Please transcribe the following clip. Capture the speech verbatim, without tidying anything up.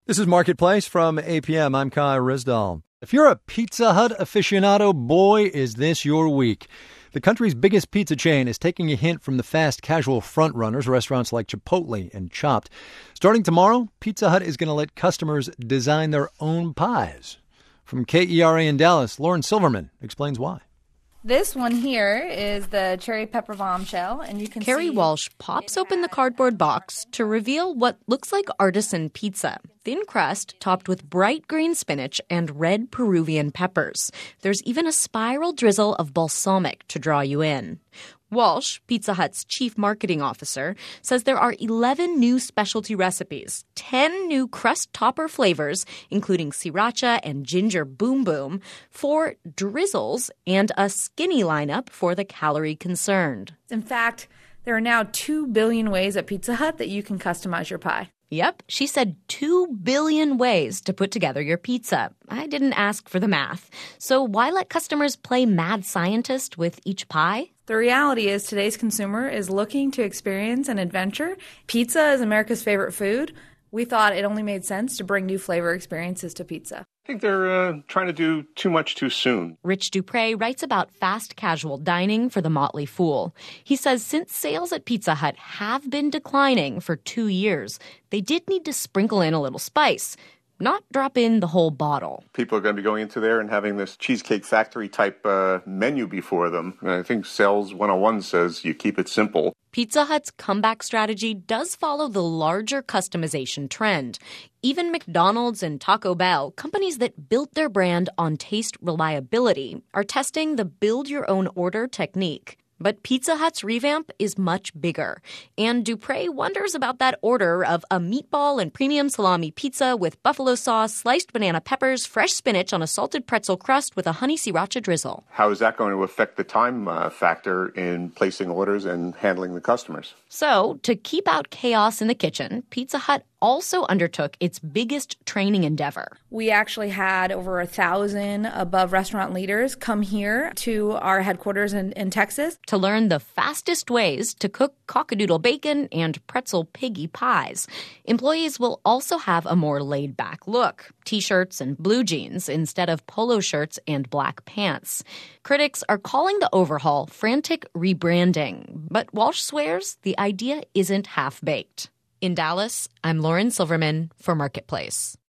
This is Marketplace from A P M. I'm Kai Rizdal. If you're a Pizza Hut aficionado, boy, is this your week. The country's biggest pizza chain is taking a hint from the fast casual frontrunners, restaurants like Chipotle and Chopped. Starting tomorrow, Pizza Hut is going to let customers design their own pies. From K E R A in Dallas, Lauren Silverman explains why. This one here is the cherry pepper bombshell, and you can Carrie see... Walsh pops open the cardboard box to reveal what looks like artisan pizza. Thin crust topped with bright green spinach and red Peruvian peppers. There's even a spiral drizzle of balsamic to draw you in. Walsh, Pizza Hut's chief marketing officer, says there are eleven new specialty recipes, ten new crust topper flavors, including sriracha and ginger boom boom, four drizzles, and a skinny lineup for the calorie concerned. In fact, there are now two billion ways at Pizza Hut that you can customize your pie. Yep, she said two billion ways to put together your pizza. I didn't ask for the math. So why let customers play mad scientist with each pie? The reality is today's consumer is looking to experience an adventure. Pizza is America's favorite food. We thought it only made sense to bring new flavor experiences to pizza. I think they're uh, trying to do too much too soon. Rich Dupre writes about fast casual dining for The Motley Fool. He says since sales at Pizza Hut have been declining for two years, they did need to sprinkle in a little spice, not drop in the whole bottle. People are going to be going into there and having this Cheesecake Factory type uh, menu before them. And I think Sales one oh one says you keep it simple. Pizza Hut's comeback strategy does follow the larger customization trend. Even McDonald's and Taco Bell, companies that built their brand on taste reliability, are testing the build-your-own-order technique. But Pizza Hut's revamp is much bigger. And Dupre wonders about that order of a meatball and premium salami pizza with buffalo sauce, sliced banana peppers, fresh spinach on a salted pretzel crust with a honey sriracha drizzle. How is that going to affect the time uh, factor in placing orders and handling the customers? So, to keep out chaos in the kitchen, Pizza Hut also undertook its biggest training endeavor. We actually had over a thousand above restaurant leaders come here to our headquarters in, in Texas to learn the fastest ways to cook cockadoodle bacon and pretzel piggy pies. Employees will also have a more laid-back look, t-shirts and blue jeans instead of polo shirts and black pants. Critics are calling the overhaul frantic rebranding, but Walsh swears the idea isn't half-baked. In Dallas, I'm Lauren Silverman for Marketplace.